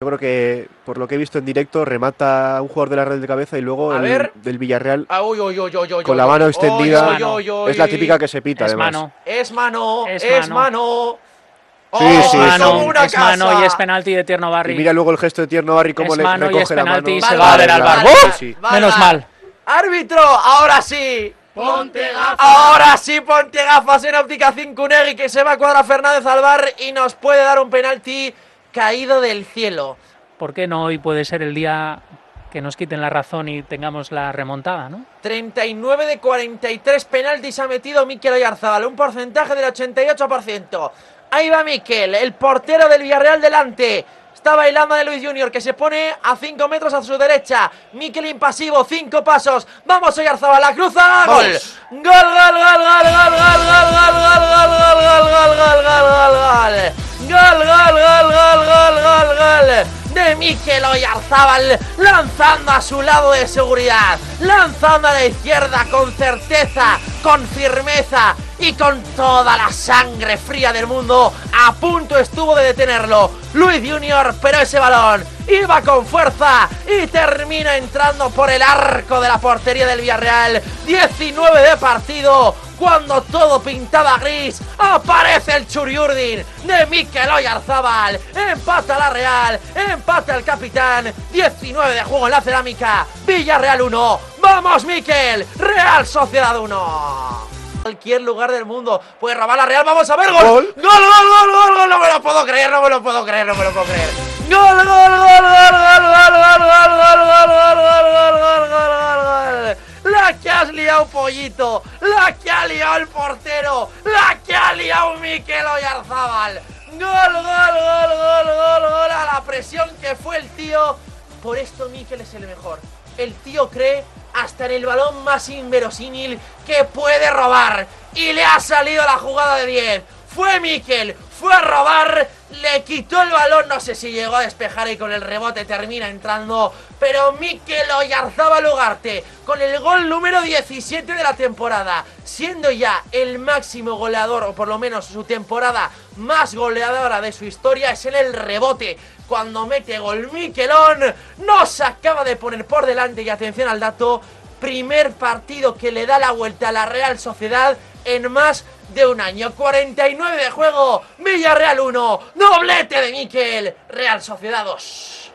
Yo creo que, por lo que he visto en directo, remata a un jugador de la red de cabeza y luego del Villarreal Uy, uy, uy, uy, uy, con la mano extendida. Es la típica que se pita, Es además. mano. Es mano, Es es mano. mano. Sí, ¡Oh, sí, es sí. como una Es mano casa! y es penalti de Tierno Y Barri. mira luego el gesto de Tierno Barri cómo Es le mano y recoge es la penalti mano. y se va a ver al bar. Vale, ¡Uf! sí. Menos mal. ¡Árbitro! ¡Ahora sí! ¡Ponte gafas! Ahora sí, ponte gafas en Óptica Cincunego, que se va a cuadrar Fernández al bar y nos puede dar un penalti caído del cielo. ¿Por qué no hoy puede ser el día que nos quiten la razón y tengamos la remontada, ¿no? 39 de 43 penaltis ha metido Mikel Oyarzabal, un porcentaje del 88%. Ahí va Mikel, el portero del Villarreal delante. Está bailando de Luis Junior, que se pone a 5 metros a su derecha. Mikel impasivo, 5 pasos. Vamos Oyarzabal, la cruza. ¡Gol! ¡Gol, gol, gol, gol, gol, gol, gol, gol, gol, gol, gol, gol, gol, gol, gol! ¡Gol, gol, gol, gol, gol, gol, gol! De Mikel Oyarzabal, lanzando a su lado de seguridad, lanzando a la izquierda con certeza, con firmeza y con toda la sangre fría del mundo. A punto estuvo de detenerlo Luis Junior, pero ese balón iba con fuerza y termina entrando por el arco de la portería del Villarreal. 19 de partido. Cuando todo pintaba gris, aparece el Churiurdin de Mikel Oyarzabal. Empata la Real, empata el capitán. 19 de juego en la cerámica. Villarreal 1. ¡Vamos, Mikel! Real Sociedad 1. Cualquier lugar del mundo puede robar la Real. Vamos a ver, gol. ¡Gol, gol, gol, gol, gol! No me lo puedo creer, no me lo puedo creer, no me lo puedo creer. ¡Gol, gol, gol, gol, gol, gol, gol, gol, gol, gol, gol, gol, gol, gol, gol! La que has liado, Pollito, la que ha liado el portero, la que ha liado Mikel Oyarzabal. Gol, gol, gol, gol, gol, gol, a la presión que fue el tío. Por esto Mikel es el mejor. El tío cree hasta en el balón más inverosímil que puede robar. Y le ha salido la jugada de 10. Fue Mikel, fue a robar, le quitó el balón, no sé si llegó a despejar y con el rebote termina entrando, pero Mikel Oyarzabal Ugarte, con el gol número 17 de la temporada, siendo ya el máximo goleador, o por lo menos su temporada más goleadora de su historia, es en el rebote. Cuando mete gol Mikelón, nos acaba de poner por delante, y atención al dato, primer partido que le da la vuelta a la Real Sociedad en más de un año. 49 de juego, Villarreal 1, doblete de Mikel, Real Sociedad 2.